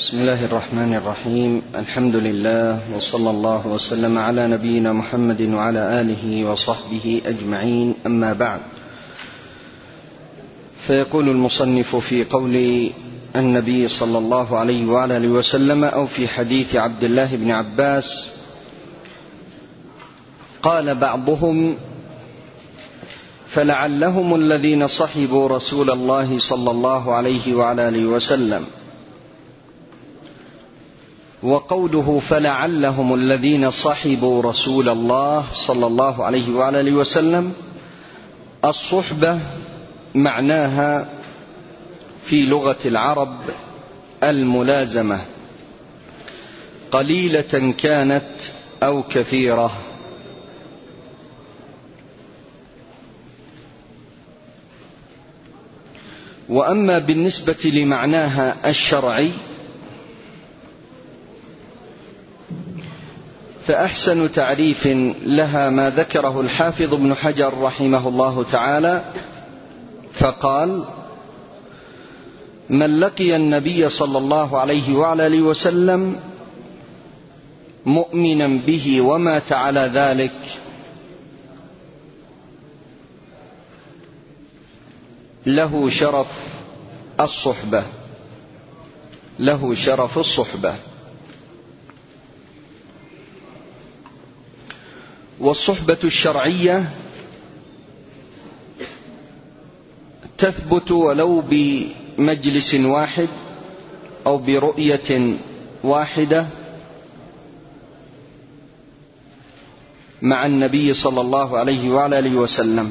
بسم الله الرحمن الرحيم. الحمد لله وصلى الله وسلم على نبينا محمد وعلى آله وصحبه أجمعين، أما بعد. فيقول المصنف في قول النبي صلى الله عليه وعلى آله وسلم أو في حديث عبد الله بن عباس: قال بعضهم: فلعلهم الذين صحبوا رسول الله صلى الله عليه وعلى آله وسلم. وقوله فلعلهم الذين صحبوا رسول الله صلى الله عليه وعلى آله وسلم، الصحبة معناها في لغة العرب الملازمة، قليلة كانت أو كثيرة. وأما بالنسبة لمعناها الشرعي فأحسن تعريف لها ما ذكره الحافظ ابن حجر رحمه الله تعالى، فقال: من لقي النبي صلى الله عليه وعلى آله وسلم مؤمنا به ومات على ذلك له شرف الصحبة، له شرف الصحبة. والصحبة الشرعية تثبت ولو بمجلس واحد أو برؤية واحدة مع النبي صلى الله عليه وعلى آله وسلم.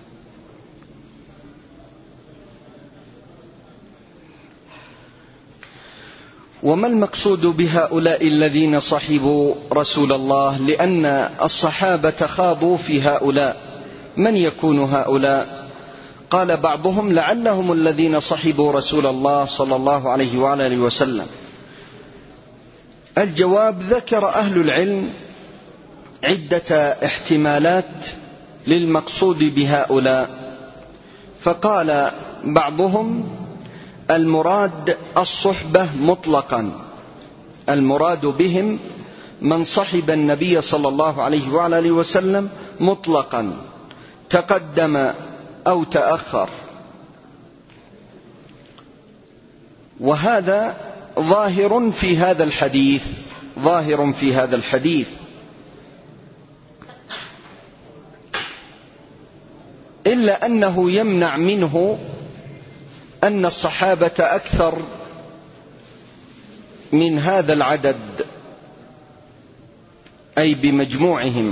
وما المقصود بهؤلاء الذين صحبوا رسول الله؟ لأن الصحابة خاضوا في هؤلاء. من يكون هؤلاء؟ قال بعضهم: لعلهم الذين صحبوا رسول الله صلى الله عليه وعلى آله وسلم. الجواب: ذكر أهل العلم عدة احتمالات للمقصود بهؤلاء، فقال بعضهم: المراد الصحبة مطلقا، المراد بهم من صحب النبي صلى الله عليه وعلى آله وسلم مطلقا، تقدم أو تأخر. وهذا ظاهر في هذا الحديث، ظاهر في هذا الحديث. إلا أنه يمنع منه أن الصحابة أكثر من هذا العدد، أي بمجموعهم.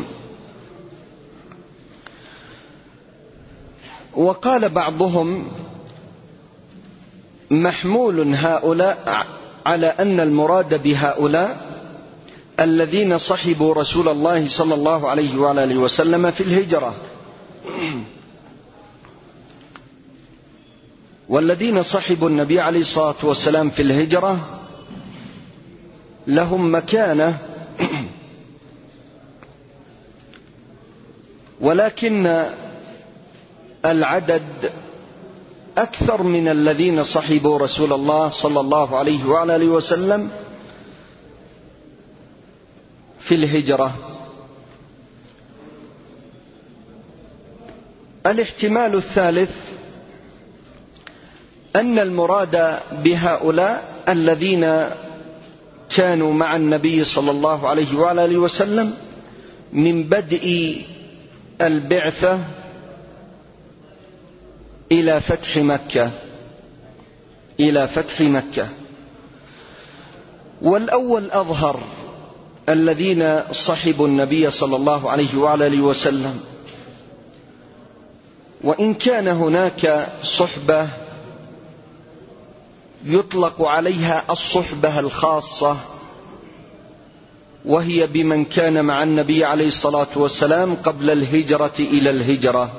وقال بعضهم: محمول هؤلاء على أن المراد بهؤلاء الذين صحبوا رسول الله صلى الله عليه وعلى آله وسلم في الهجرة. والذين صحبوا النبي عليه الصلاة والسلام في الهجرة لهم مكانة، ولكن العدد أكثر من الذين صحبوا رسول الله صلى الله عليه وعلى آله وسلم في الهجرة. الاحتمال الثالث أن المراد بهؤلاء الذين كانوا مع النبي صلى الله عليه وعلى آله وسلم من بدء البعثة إلى فتح مكة، إلى فتح مكة. والأول أظهر، الذين صحبوا النبي صلى الله عليه وعلى آله وسلم. وإن كان هناك صحبة يطلق عليها الصحبة الخاصة، وهي بمن كان مع النبي عليه الصلاة والسلام قبل الهجرة إلى الهجرة،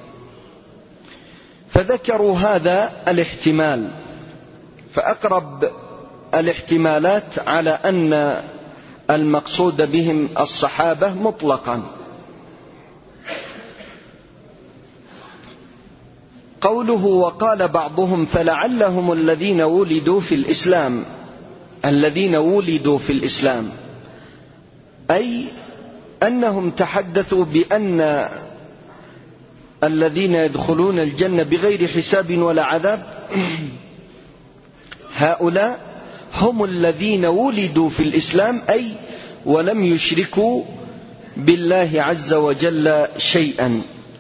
فذكروا هذا الاحتمال. فأقرب الاحتمالات على أن المقصود بهم الصحابة مطلقا. قوله وقال بعضهم فلعلهم الذين ولدوا في الإسلام، الذين ولدوا في الإسلام، أي أنهم تحدثوا بأن الذين يدخلون الجنة بغير حساب ولا عذاب هؤلاء هم الذين ولدوا في الإسلام، أي ولم يشركوا بالله عز وجل شيئا.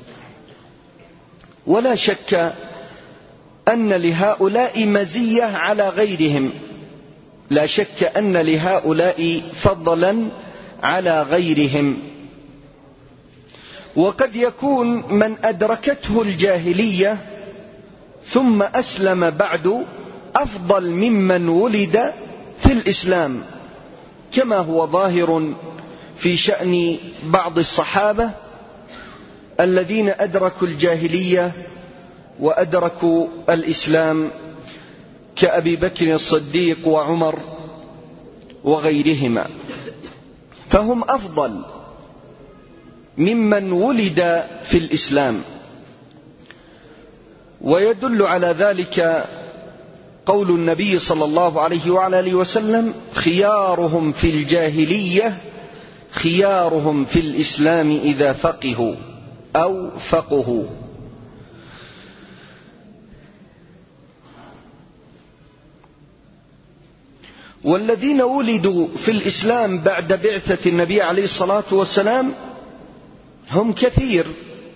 ولا شك أن لهؤلاء مزية على غيرهم، لا شك أن لهؤلاء فضلا على غيرهم. وقد يكون من أدركته الجاهلية ثم أسلم بعد أفضل ممن ولد في الإسلام، كما هو ظاهر في شأن بعض الصحابة الذين أدركوا الجاهلية وأدركوا الإسلام، كأبي بكر الصديق وعمر وغيرهما، فهم أفضل ممن ولد في الإسلام. ويدل على ذلك قول النبي صلى الله عليه وعلى آله وسلم: خيارهم في الجاهلية خيارهم في الإسلام إذا فقهوا أو فقهوا. والذين ولدوا في الإسلام بعد بعثة النبي عليه الصلاة والسلام هم كثير،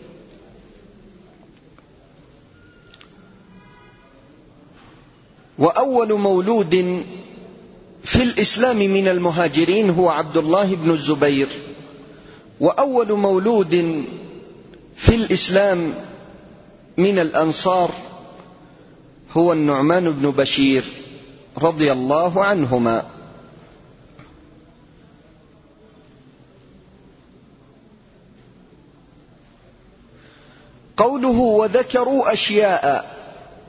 وأول مولود في الإسلام من المهاجرين هو عبد الله بن الزبير، وأول مولود في الإسلام من الأنصار هو النعمان بن بشير رضي الله عنهما. قوله وذكروا أشياء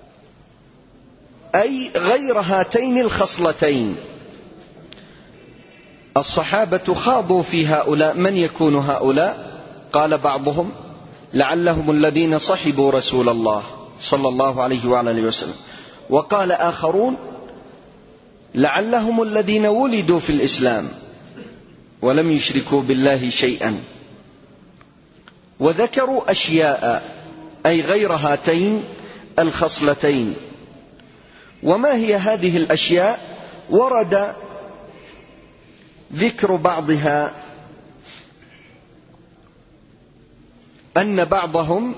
أي غير هاتين الخصلتين. الصحابة خاضوا في هؤلاء. من يكون هؤلاء؟ قال بعضهم: لعلهم الذين صحبوا رسول الله صلى الله عليه وعلى آله وسلم. وقال آخرون: لعلهم الذين ولدوا في الإسلام ولم يشركوا بالله شيئا. وذكروا أشياء أي غير هاتين الخصلتين. وما هي هذه الأشياء؟ ورد ذكر بعضها، أن بعضهم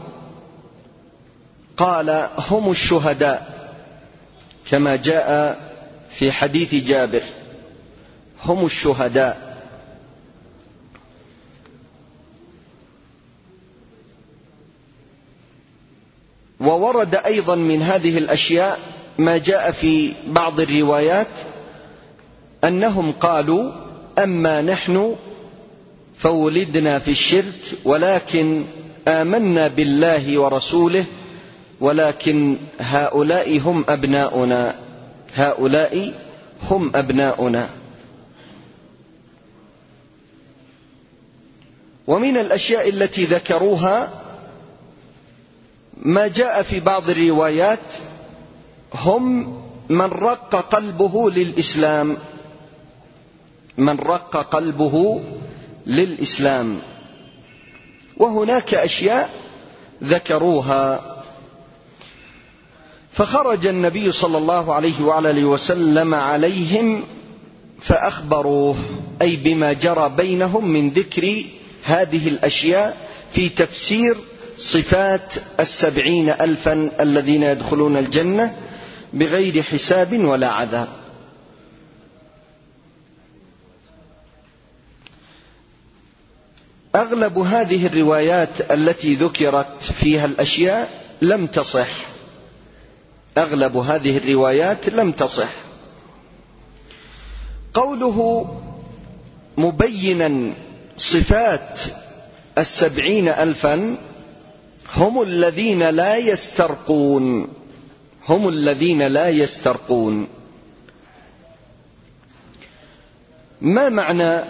قال هم الشهداء، كما جاء في حديث جابر: هم الشهداء. وورد أيضا من هذه الأشياء ما جاء في بعض الروايات أنهم قالوا: أما نحن فولدنا في الشرك ولكن آمنا بالله ورسوله ولكن هؤلاء هم أبناؤنا، هؤلاء هم أبناؤنا. ومن الأشياء التي ذكروها ما جاء في بعض الروايات: هم من رق قلبه للإسلام، من رق قلبه للإسلام. وهناك أشياء ذكروها. فخرج النبي صلى الله عليه وعلى آله وسلم عليهم فأخبروه، أي بما جرى بينهم من ذكر هذه الأشياء في تفسير صفات 70,000 الذين يدخلون الجنة بغير حساب ولا عذاب. أغلب هذه الروايات التي ذكرت فيها الأشياء لم تصح، أغلب هذه الروايات لم تصح. قوله مبينا صفات 70,000 هم الذين لا يسترقون، هم الذين لا يسترقون. ما معنى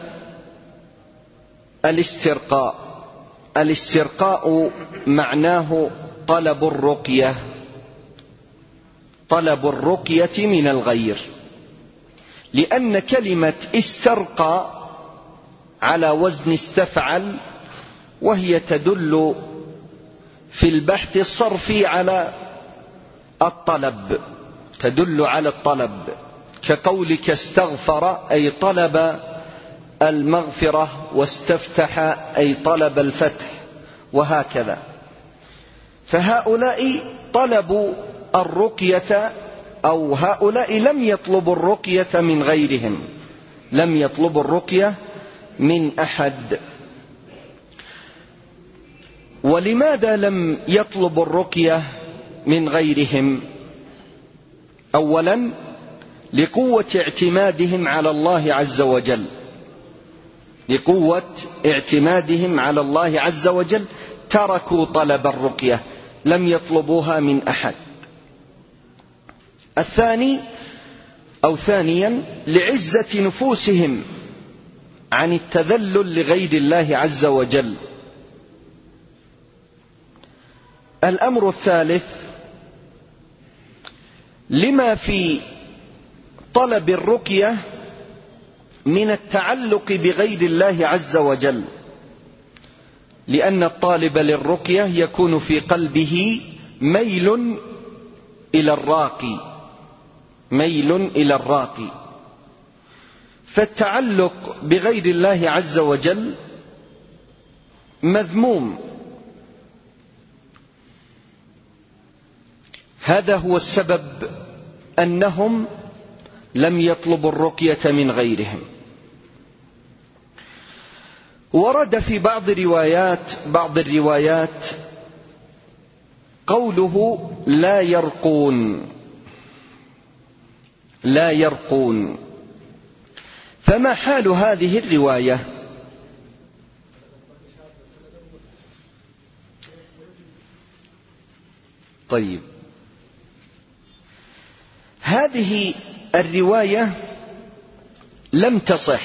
الاسترقاء؟ الاسترقاء معناه طلب الرقية، طلب الرقية من الغير. لأن كلمة استرقى على وزن استفعل، وهي تدل في البحث الصرفي على الطلب، تدل على الطلب، كقولك استغفر أي طلب المغفرة، واستفتح أي طلب الفتح، وهكذا. فهؤلاء طلبوا الرقية، أو هؤلاء لم يطلبوا الرقية من غيرهم، لم يطلبوا الرقية من أحد. ولماذا لم يطلبوا الرقية من غيرهم؟ أولا لقوة اعتمادهم على الله عز وجل، لقوة اعتمادهم على الله عز وجل تركوا طلب الرقية، لم يطلبوها من أحد. ثانيا لعزة نفوسهم عن التذلل لغير الله عز وجل. الأمر الثالث لما في طلب الرقية من التعلق بغير الله عز وجل، لأن الطالب للرقية يكون في قلبه ميل إلى الراقي، ميل إلى الراقي، فالتعلق بغير الله عز وجل مذموم. هذا هو السبب أنهم لم يطلبوا الرقية من غيرهم. ورد في بعض الروايات قوله لا يرقون، لا يرقون. فما حال هذه الرواية؟ طيب، هذه الرواية لم تصح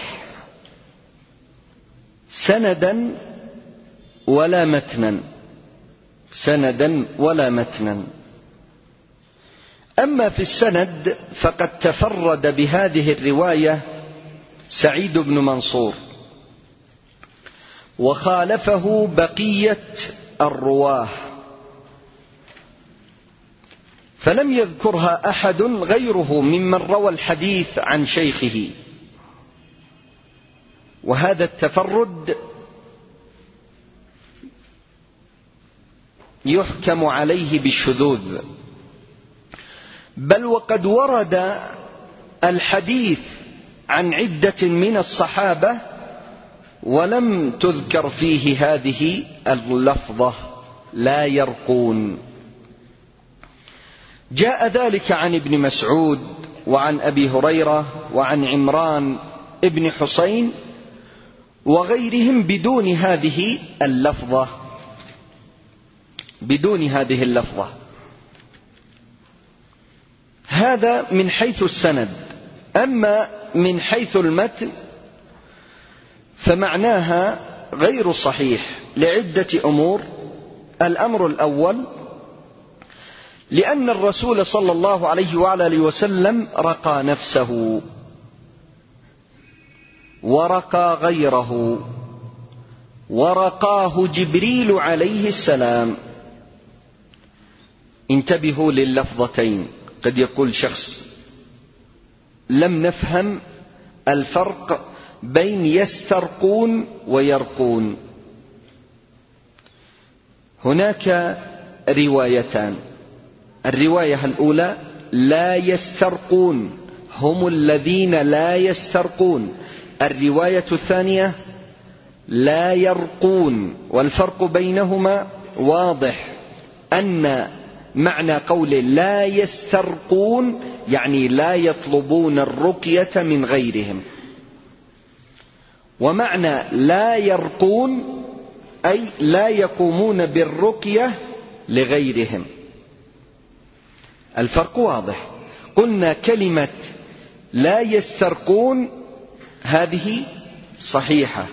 سندا ولا متنا، سندا ولا متنا. أما في السند فقد تفرد بهذه الرواية سعيد بن منصور، وخالفه بقية الرواه، فلم يذكرها أحد غيره ممن روى الحديث عن شيخه. وهذا التفرد يحكم عليه بالشذوذ، بل وقد ورد الحديث عن عدة من الصحابة ولم تذكر فيه هذه اللفظة لا يرقون. جاء ذلك عن ابن مسعود وعن أبي هريرة وعن عمران ابن حسين وغيرهم بدون هذه اللفظة، بدون هذه اللفظة. هذا من حيث السند. أما من حيث المتن فمعناها غير صحيح لعدة أمور. الأمر الأول لأن الرسول صلى الله عليه وآله وسلم رقى نفسه ورقى غيره، ورقاه جبريل عليه السلام. انتبهوا لللفظتين، قد يقول شخص لم نفهم الفرق بين يسترقون ويرقون. هناك روايتان، الرواية الأولى لا يسترقون، هم الذين لا يسترقون. الرواية الثانية لا يرقون، والفرق بينهما واضح. أن معنى قول لا يسترقون يعني لا يطلبون الرقية من غيرهم، ومعنى لا يرقون أي لا يقومون بالرقية لغيرهم. الفرق واضح. قلنا كلمة لا يسترقون هذه صحيحة،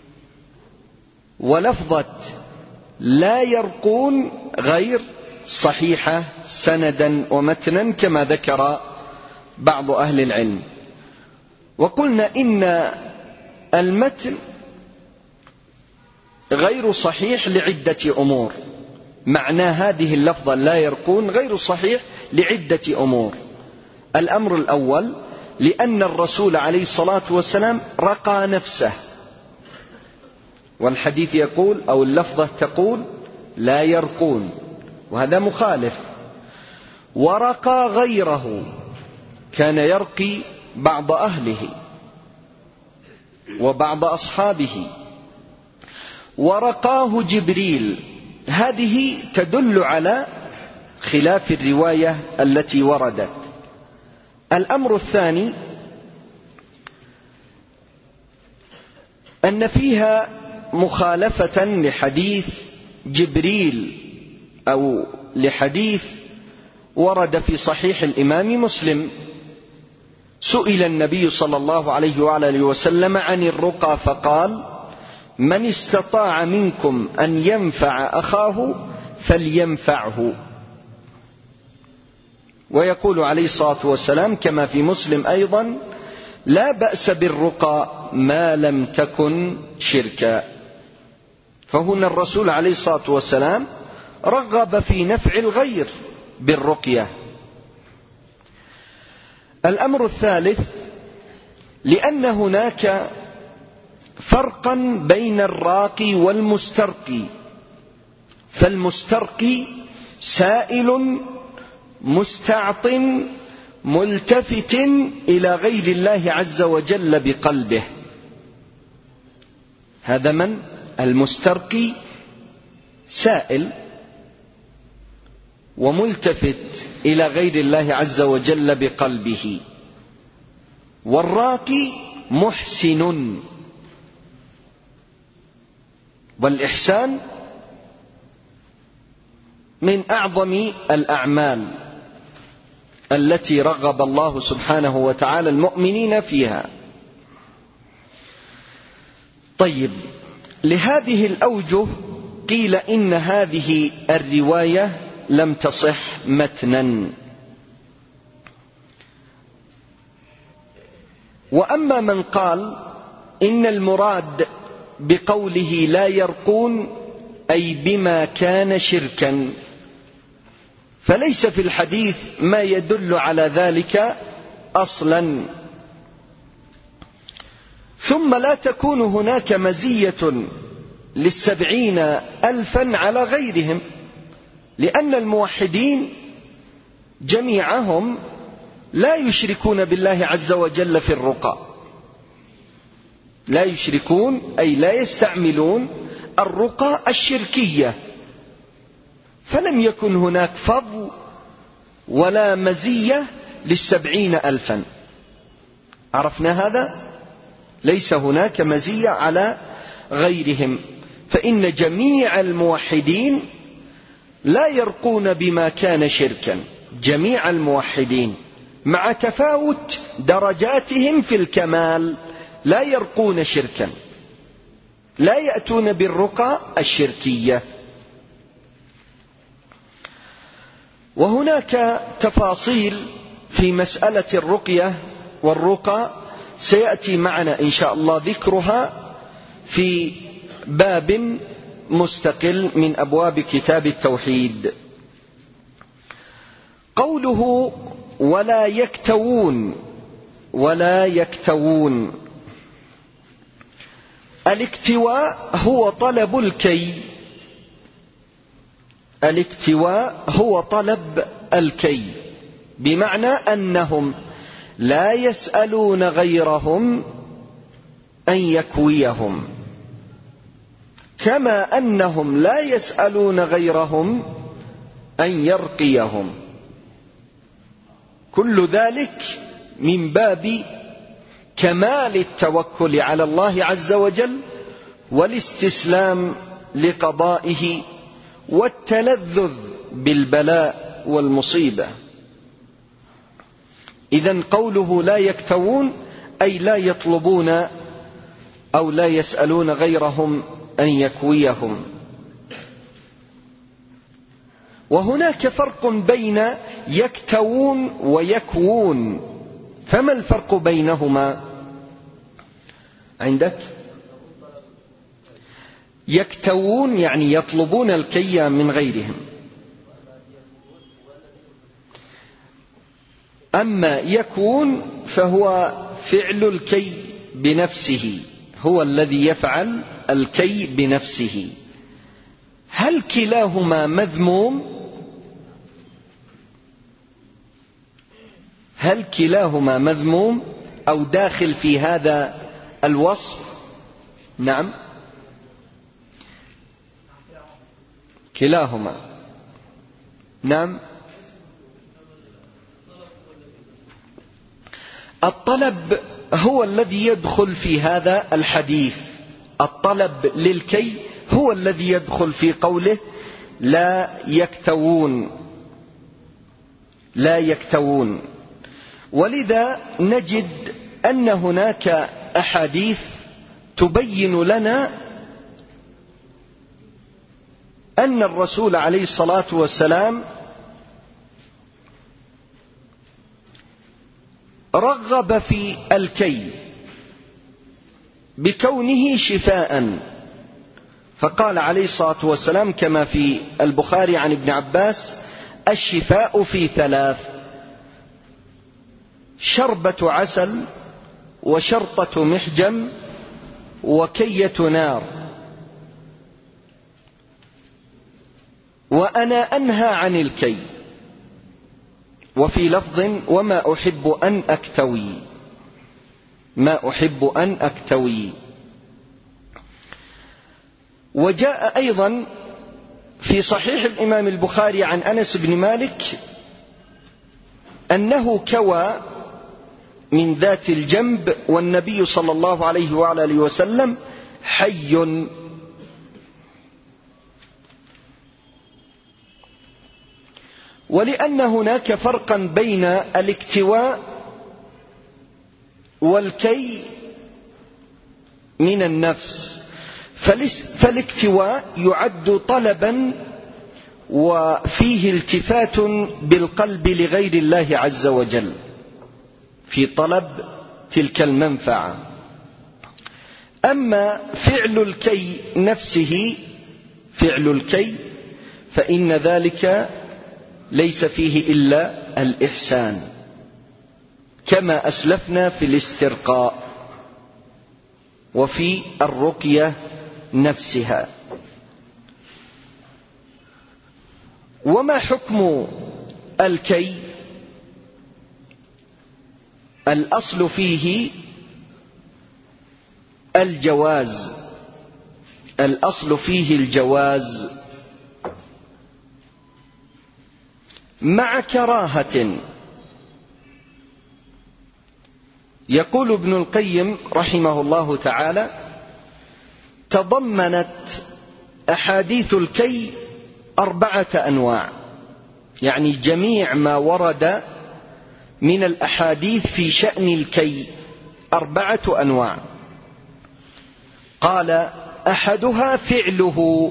ولفظة لا يرقون غير صحيحة سندا ومتنا كما ذكر بعض أهل العلم. وقلنا إن المتن غير صحيح لعدة أمور. معنى هذه اللفظة لا يرقون غير صحيح لعدة أمور. الأمر الأول لأن الرسول عليه الصلاة والسلام رقى نفسه، والحديث يقول أو اللفظة تقول لا يرقون، وهذا مخالف. ورقى غيره، كان يرقي بعض أهله وبعض أصحابه. ورقاه جبريل، هذه تدل على خلاف الرواية التي وردت. الأمر الثاني أن فيها مخالفة لحديث جبريل أو لحديث ورد في صحيح الإمام مسلم. سئل النبي صلى الله عليه وآله وسلم عن الرقى فقال: من استطاع منكم أن ينفع أخاه فلينفعه. ويقول عليه الصلاة والسلام كما في مسلم أيضا: لا بأس بالرقى ما لم تكن شركا. فهنا الرسول عليه الصلاة والسلام رغب في نفع الغير بالرقية. الأمر الثالث لأن هناك فرقا بين الراقي والمسترقي. فالمسترقي سائل مستعط ملتفت إلى غير الله عز وجل بقلبه. هذا من؟ المسترقي سائل وملتفت إلى غير الله عز وجل بقلبه. والراقي محسن، والإحسان من أعظم الأعمال التي رغب الله سبحانه وتعالى المؤمنين فيها. طيب، لهذه الأوجه قيل إن هذه الرواية لم تصح متنا. وأما من قال إن المراد بقوله لا يرقون أي بما كان شركا، فليس في الحديث ما يدل على ذلك أصلا. ثم لا تكون هناك مزية ل70,000 على غيرهم، لأن الموحدين جميعهم لا يشركون بالله عز وجل في الرقى. لا يشركون أي لا يستعملون الرقى الشركية، فلم يكن هناك فضل ولا مزية ل70,000. عرفنا هذا؟ ليس هناك مزية على غيرهم، فإن جميع الموحدين لا يرقون بما كان شركا، جميع الموحدين مع تفاوت درجاتهم في الكمال لا يرقون شركا، لا يأتون بالرقى الشركية. وهناك تفاصيل في مسألة الرقية والرقى سيأتي معنا إن شاء الله ذكرها في باب مستقل من أبواب كتاب التوحيد. قوله ولا يكتوون، ولا يكتوون، الاكتواء هو طلب الكي. الاكتواء هو طلب الكي، بمعنى أنهم لا يسألون غيرهم أن يكويهم، كما أنهم لا يسألون غيرهم أن يرقيهم. كل ذلك من باب كمال التوكل على الله عز وجل والاستسلام لقضائه والتلذذ بالبلاء والمصيبة. إذن قوله لا يكتوون أي لا يطلبون أو لا يسألون غيرهم أن يكويهم. وهناك فرق بين يكتوون ويكوون، فما الفرق بينهما؟ عندك يكتوون يعني يطلبون الكي من غيرهم. أما يكون فهو فعل الكي بنفسه، هو الذي يفعل الكي بنفسه. هل كلاهما مذموم؟ هل كلاهما مذموم أو داخل في هذا الوصف؟ نعم، كلاهما. نعم، الطلب هو الذي يدخل في هذا الحديث. الطلب للكي هو الذي يدخل في قوله لا يكتوون، لا يكتوون. ولذا نجد أن هناك أحاديث تبين لنا أن الرسول عليه الصلاة والسلام رغب في الكي بكونه شفاء، فقال عليه الصلاة والسلام كما في البخاري عن ابن عباس: الشفاء في 3: شربة عسل، وشرطة محجم، وكية نار. وأنا أنهى عن الكي. وفي لفظ: وما أحب أن أكتوي، ما أحب أن أكتوي. وجاء أيضا في صحيح الإمام البخاري عن أنس بن مالك أنه كوى من ذات الجنب والنبي صلى الله عليه وعلى آله وسلم حي. ولأن هناك فرقا بين الاكتواء والكي من النفس، فالاكتواء يعد طلبا وفيه التفات بالقلب لغير الله عز وجل في طلب تلك المنفعة. أما فعل الكي نفسه، فعل الكي، فإن ذلك ليس فيه إلا الإحسان كما أسلفنا في الاسترقاء وفي الرقية نفسها. وما حكم الكي؟ الأصل فيه الجواز، الأصل فيه الجواز مع كراهة. يقول ابن القيم رحمه الله تعالى: تضمنت أحاديث الكي 4 أنواع، يعني جميع ما ورد من الأحاديث في شأن الكي 4 أنواع. قال: أحدها فعله،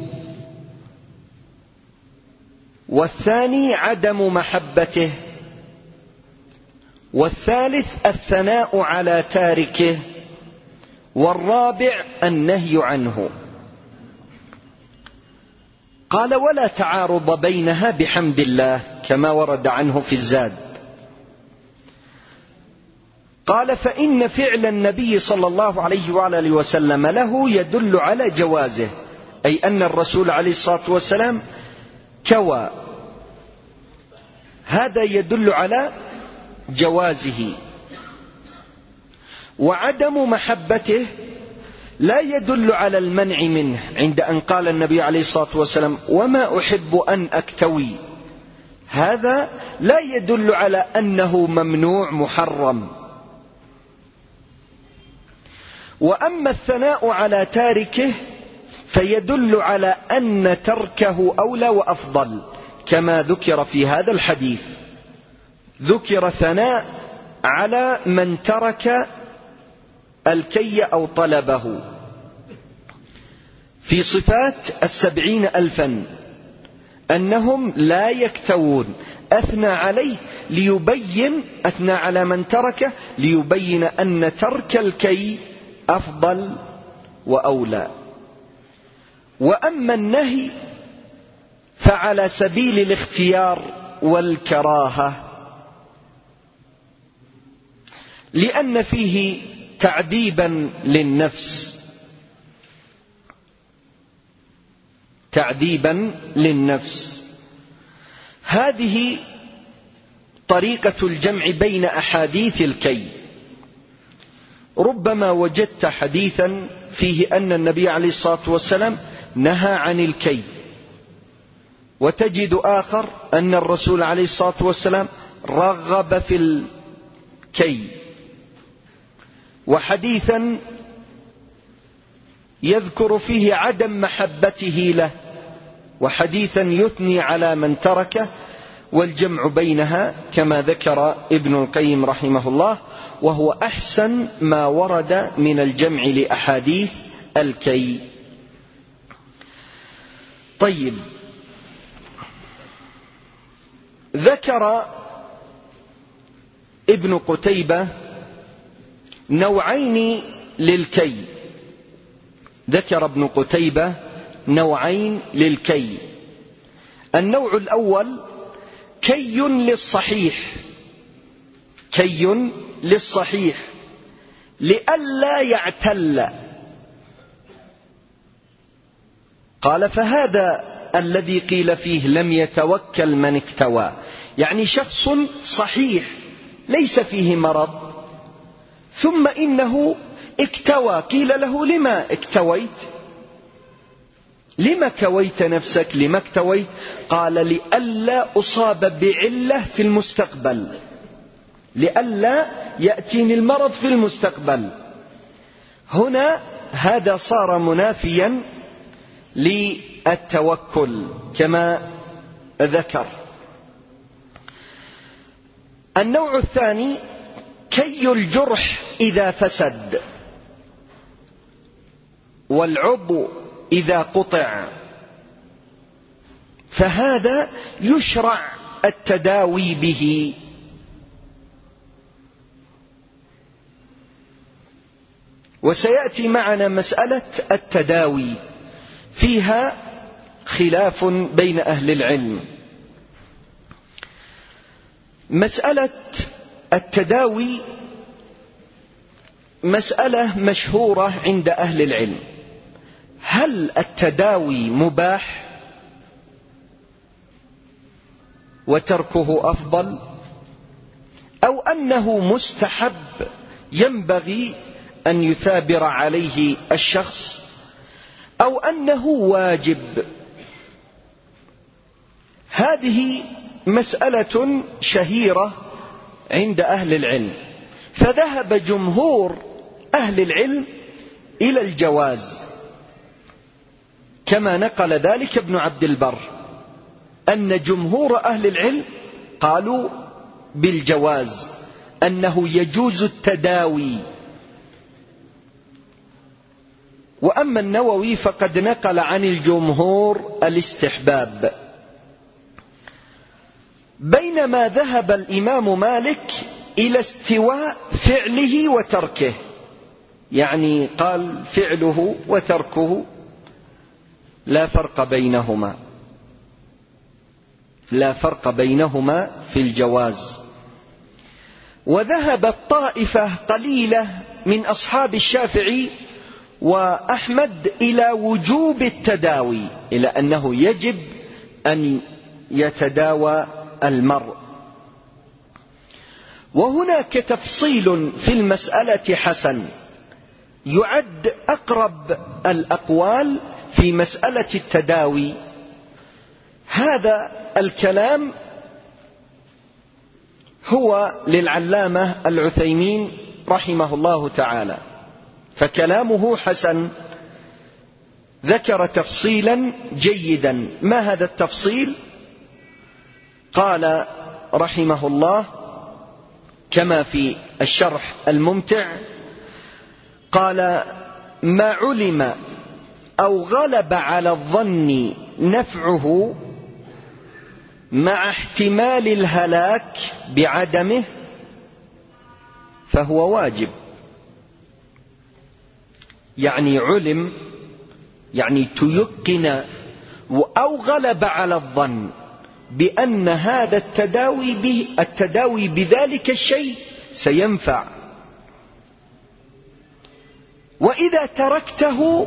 والثاني عدم محبته، والثالث الثناء على تاركه، والرابع النهي عنه. قال: ولا تعارض بينها بحمد الله كما ورد عنه في الزاد. قال: فإن فعل النبي صلى الله عليه وآله وسلم له يدل على جوازه، أي أن الرسول عليه الصلاة والسلام كوى، هذا يدل على جوازه. وعدم محبته لا يدل على المنع منه، عند أن قال النبي عليه الصلاة والسلام: وما أحب أن أكتوي، هذا لا يدل على أنه ممنوع محرم. وأما الثناء على تاركه فيدل على أن تركه أولى وأفضل، كما ذكر في هذا الحديث، ذكر ثناء على من ترك الكي أو طلبه. في صفات 70,000 أنهم لا يكتوون، أثنى عليه ليبين، أثنى على من تركه ليبين أن ترك الكي أفضل وأولى. وأما النهي فعلى سبيل الاختيار والكراهة، لأن فيه تعذيبا للنفس، تعذيبا للنفس. هذه طريقة الجمع بين أحاديث الكي. ربما وجدت حديثا فيه أن النبي عليه الصلاة والسلام نهى عن الكي، وتجد آخر أن الرسول عليه الصلاة والسلام رغب في الكي، وحديثا يذكر فيه عدم محبته له، وحديثا يثني على من تركه. والجمع بينها كما ذكر ابن القيم رحمه الله، وهو أحسن ما ورد من الجمع لأحاديث الكي. طيب، ذكر ابن قتيبة نوعين للكي. ذكر ابن قتيبة نوعين للكي. النوع الأول كي للصحيح، كي للصحيح لئلا يعتل. قال فهذا الذي قيل فيه لم يتوكل من اكتوى، يعني شخص صحيح ليس فيه مرض ثم إنه اكتوى. قيل له لما اكتويت؟ لما كويت نفسك؟ لما اكتويت؟ قال لئلا أصاب بعلة في المستقبل، لئلا يأتيني المرض في المستقبل. هنا هذا صار منافيا للتوكل كما ذكر. النوع الثاني كي الجرح إذا فسد والعضو إذا قطع، فهذا يشرع التداوي به. وسيأتي معنا مسألة التداوي، فيها خلاف بين أهل العلم. مسألة التداوي مسألة مشهورة عند أهل العلم. هل التداوي مباح وتركه أفضل، أو أنه مستحب ينبغي أن يثابر عليه الشخص، أو أنه واجب؟ هذه مسألة شهيرة عند أهل العلم، فذهب جمهور أهل العلم إلى الجواز، كما نقل ذلك ابن عبد البر، أن جمهور أهل العلم قالوا بالجواز، أنه يجوز التداوي. وأما النووي فقد نقل عن الجمهور الاستحباب، بينما ذهب الإمام مالك إلى استواء فعله وتركه، يعني قال فعله وتركه لا فرق بينهما، لا فرق بينهما في الجواز. وذهبت طائفة قليلة من أصحاب الشافعي وأحمد إلى وجوب التداوي، إلى أنه يجب أن يتداوى المرء. وهناك تفصيل في المسألة حسن، يعد أقرب الأقوال في مسألة التداوي. هذا الكلام هو للعلامة العثيمين رحمه الله تعالى، فكلامه حسن، ذكر تفصيلا جيدا. ما هذا التفصيل؟ قال رحمه الله كما في الشرح الممتع، قال ما علم أو غلب على الظن نفعه مع احتمال الهلاك بعدمه فهو واجب. يعني علم، يعني تيقن أو غلب على الظن بأن هذا التداوي بذلك الشيء سينفع. وإذا تركته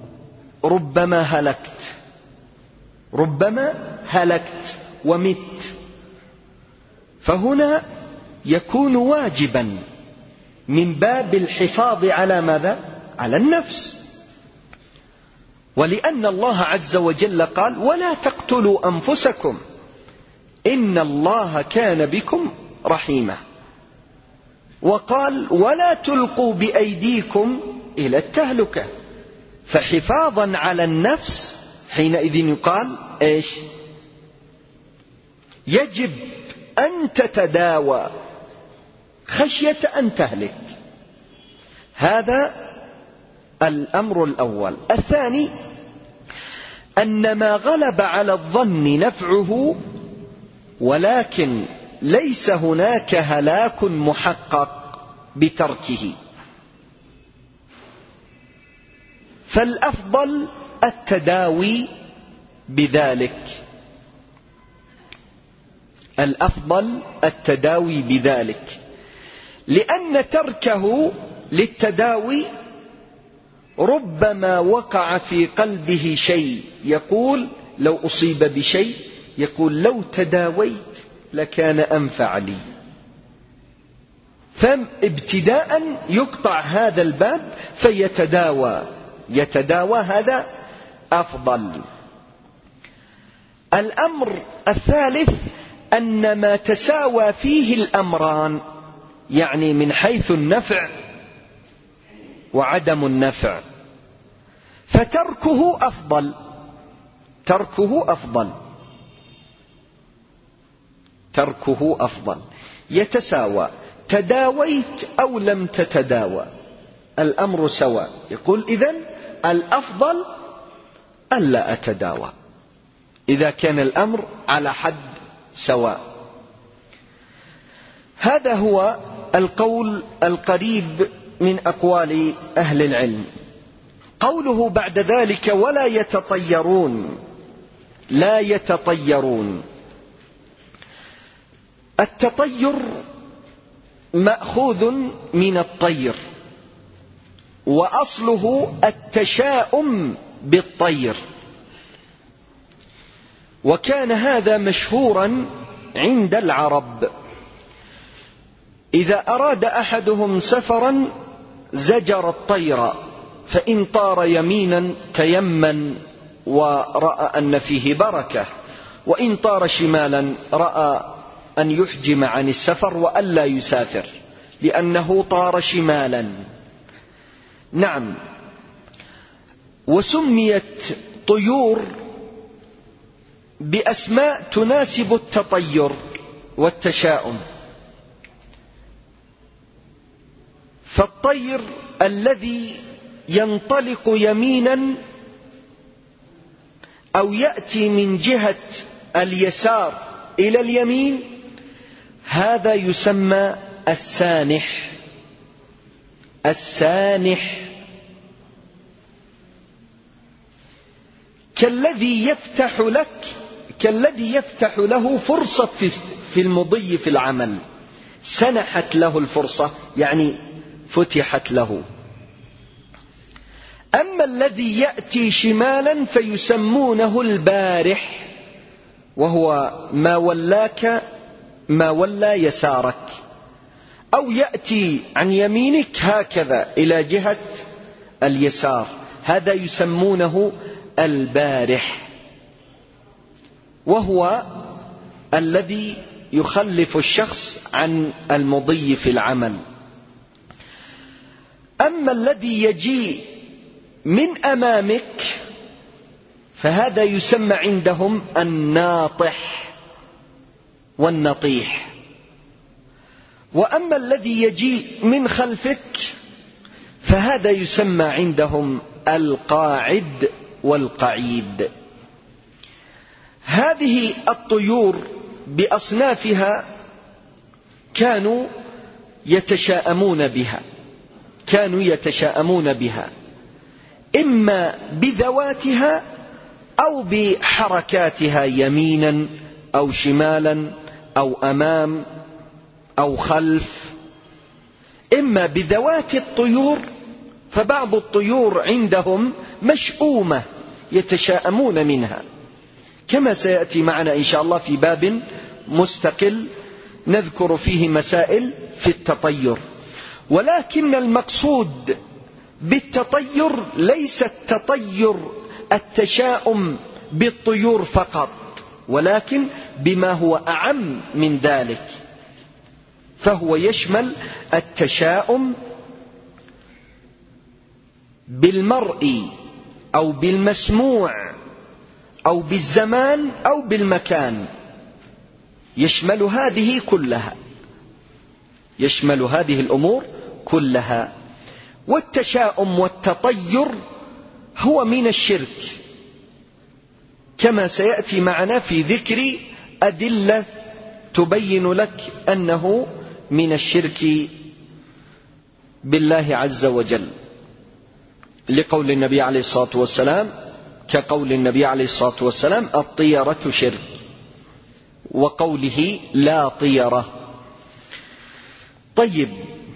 ربما هلكت ومت. فهنا يكون واجبا من باب الحفاظ على ماذا؟ على النفس. ولأن الله عز وجل قال: ولا تقتلوا أنفسكم إن الله كان بكم رحيما. وقال: ولا تلقوا بأيديكم إلى التهلكة. فحفاظا على النفس حينئذ يقال إيش؟ يجب أن تتداوى خشية أن تهلك. هذا الأمر الأول. الثاني أن ما غلب على الظن نفعه، ولكن ليس هناك هلاك محقق بتركه، فالأفضل التداوي بذلك. لأن تركه للتداوي ربما وقع في قلبه شيء، يقول لو أصيب بشيء يقول لو تداويت لكان أنفع لي. فابتداء يقطع هذا الباب فيتداوى، هذا أفضل. الأمر الثالث أن ما تساوى فيه الأمران، يعني من حيث النفع وعدم النفع، فتركه أفضل. يتساوى، تداويت أو لم تتداوى الأمر سواء. يقول إذن الأفضل ألا أتداوى إذا كان الأمر على حد سواء. هذا هو القول القريب من أقوال أهل العلم. قوله بعد ذلك: ولا يتطيرون، لا يتطيرون. التطير مأخوذ من الطير، وأصله التشاؤم بالطير، وكان هذا مشهورا عند العرب. إذا أراد أحدهم سفرا زجر الطير، فإن طار يمينا تيمن ورأى أن فيه بركة، وإن طار شمالا رأى أن يحجم عن السفر وألا يسافر لأنه طار شمالا. نعم. وسميت طيور بأسماء تناسب التطير والتشاؤم. فالطير الذي ينطلق يمينا أو يأتي من جهة اليسار إلى اليمين، هذا يسمى السانح. كالذي يفتح له فرصة في المضي في العمل، سنحت له الفرصة يعني فتحت له. أما الذي يأتي شمالا فيسمونه البارح، وهو ما ولى يسارك، أو يأتي عن يمينك هكذا إلى جهة اليسار، هذا يسمونه البارح، وهو الذي يخلف الشخص عن المضي في العمل. أما الذي يجي من أمامك فهذا يسمى عندهم الناطح والنطيح. وأما الذي يجي من خلفك فهذا يسمى عندهم القاعد والقعيد. هذه الطيور بأصنافها كانوا يتشاءمون بها، إما بذواتها أو بحركاتها يمينا أو شمالا أو أمام أو خلف. إما بذوات الطيور، فبعض الطيور عندهم مشؤومة يتشاءمون منها، كما سيأتي معنا إن شاء الله في باب مستقل نذكر فيه مسائل في التطير. ولكن المقصود بالتطير ليس التطير التشاؤم بالطيور فقط، ولكن بما هو أعم من ذلك، فهو يشمل التشاؤم بالمرء أو بالمسموع أو بالزمان أو بالمكان، يشمل هذه كلها، يشمل هذه الأمور كلها. والتشاؤم والتطير هو من الشرك، كما سيأتي معنا في ذكر أدلة تبين لك أنه من الشرك بالله عز وجل، لقول النبي عليه الصلاة والسلام، كقول النبي عليه الصلاة والسلام: الطيرة شرك، وقوله: لا طيرة. طيب،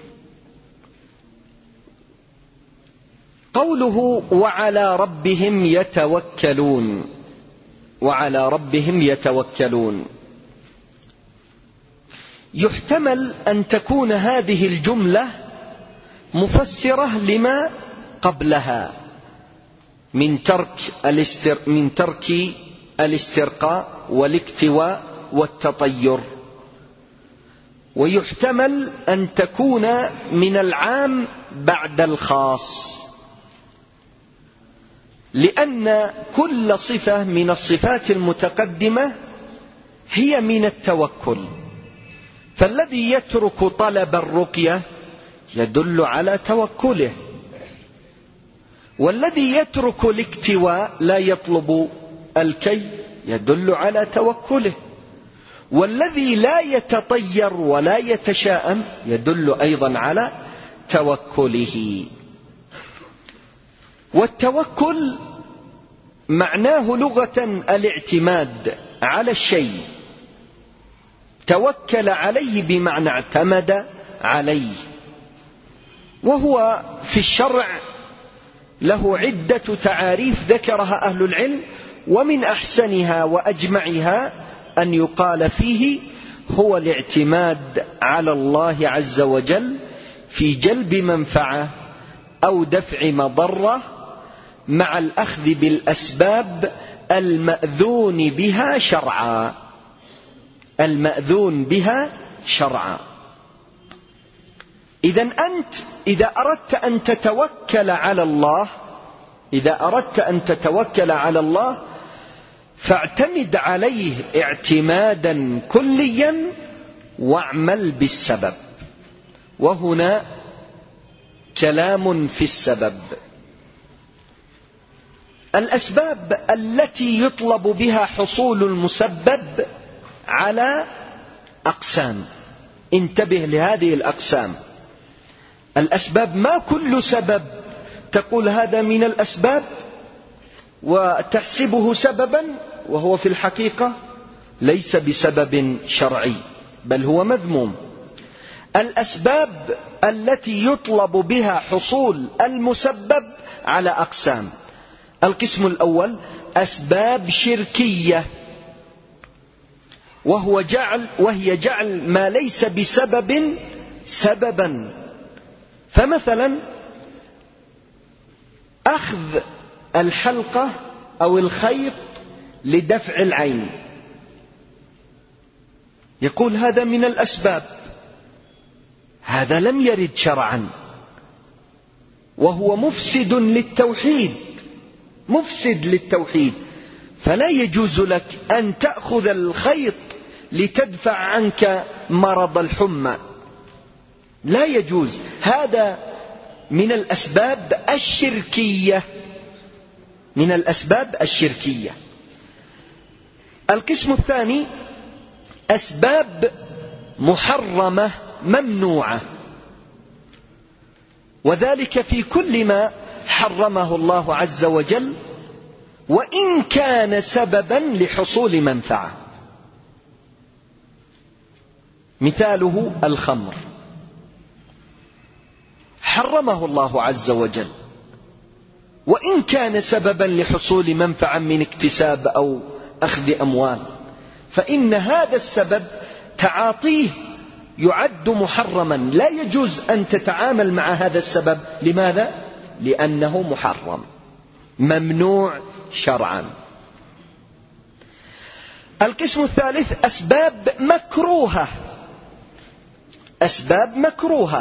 قوله: وعلى ربهم يتوكلون، وعلى ربهم يتوكلون، يحتمل أن تكون هذه الجملة مفسرة لما قبلها من ترك الاسترقاء والاكتواء والتطير، ويحتمل أن تكون من العام بعد الخاص، لأن كل صفة من الصفات المتقدمة هي من التوكل، فالذي يترك طلب الرقية يدل على توكله، والذي يترك الاكتواء لا يطلب الكي يدل على توكله، والذي لا يتطير ولا يتشاءم يدل أيضا على توكله. والتوكل معناه لغة الاعتماد على الشيء، توكل عليه بمعنى اعتمد عليه، وهو في الشرع له عدة تعاريف ذكرها أهل العلم، ومن أحسنها وأجمعها أن يقال فيه هو الاعتماد على الله عز وجل في جلب منفعة أو دفع مضرة، مع الأخذ بالأسباب المأذون بها شرعا، المأذون بها شرعا. إذن أنت إذا أردت أن تتوكل على الله، إذا أردت أن تتوكل على الله فاعتمد عليه اعتمادا كليا واعمل بالسبب. وهنا كلام في السبب. الأسباب التي يطلب بها حصول المسبب على أقسام، انتبه لهذه الأقسام. الأسباب ما كل سبب تقول هذا من الأسباب وتحسبه سببا وهو في الحقيقة ليس بسبب شرعي، بل هو مذموم. الأسباب التي يطلب بها حصول المسبب على أقسام. القسم الأول أسباب شركية، وهي جعل ما ليس بسبب سببا. فمثلا أخذ الحلقة أو الخيط لدفع العين، يقول هذا من الأسباب، هذا لم يرد شرعا، وهو مفسد للتوحيد، مفسد للتوحيد. فلا يجوز لك أن تأخذ الخيط لتدفع عنك مرض الحمى، لا يجوز. هذا من الأسباب الشركية، من الأسباب الشركية. القسم الثاني أسباب محرمة ممنوعة، وذلك في كل ما حرمه الله عز وجل وإن كان سببا لحصول منفعة. مثاله الخمر، حرمه الله عز وجل وإن كان سببا لحصول منفعة من اكتساب أو أخذ أموال، فإن هذا السبب تعاطيه يعد محرما، لا يجوز أن تتعامل مع هذا السبب. لماذا؟ لأنه محرم، ممنوع شرعا. القسم الثالث أسباب مكروهة. أسباب مكروهة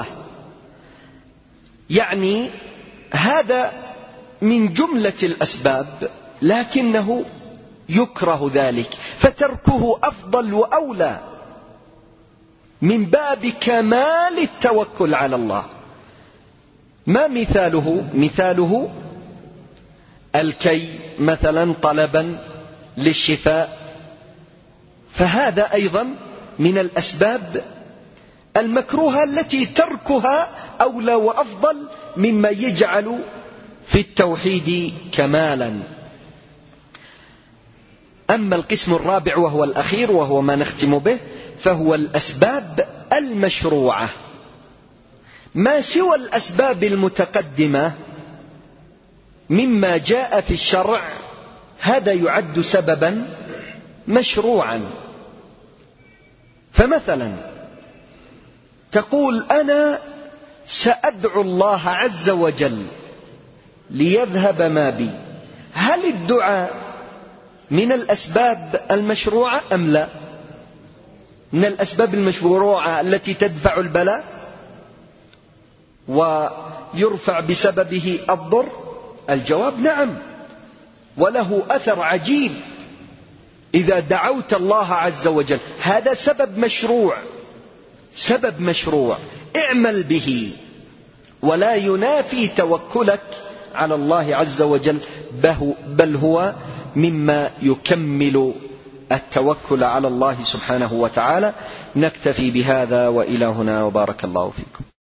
يعني هذا من جملة الأسباب لكنه يكره ذلك، فتركه أفضل وأولى من باب كمال التوكل على الله. ما مثاله؟ مثاله الكي مثلا طلبا للشفاء، فهذا أيضا من الأسباب المكروهة التي تركها أولى وأفضل مما يجعل في التوحيد كمالا. أما القسم الرابع وهو الأخير وهو ما نختم به، فهو الأسباب المشروعة. ما سوى الأسباب المتقدمة مما جاء في الشرع هذا يعد سببا مشروعا. فمثلا تقول أنا سأدعو الله عز وجل ليذهب ما بي، هل الدعاء من الأسباب المشروعة أم لا؟ من الأسباب المشروعة التي تدفع البلاء ويرفع بسببه الضر؟ الجواب نعم، وله أثر عجيب إذا دعوت الله عز وجل. هذا سبب مشروع، سبب مشروع اعمل به، ولا ينافي توكلك على الله عز وجل، بل هو مما يكمل التوكل على الله سبحانه وتعالى. نكتفي بهذا وإلى هنا، وبارك الله فيكم.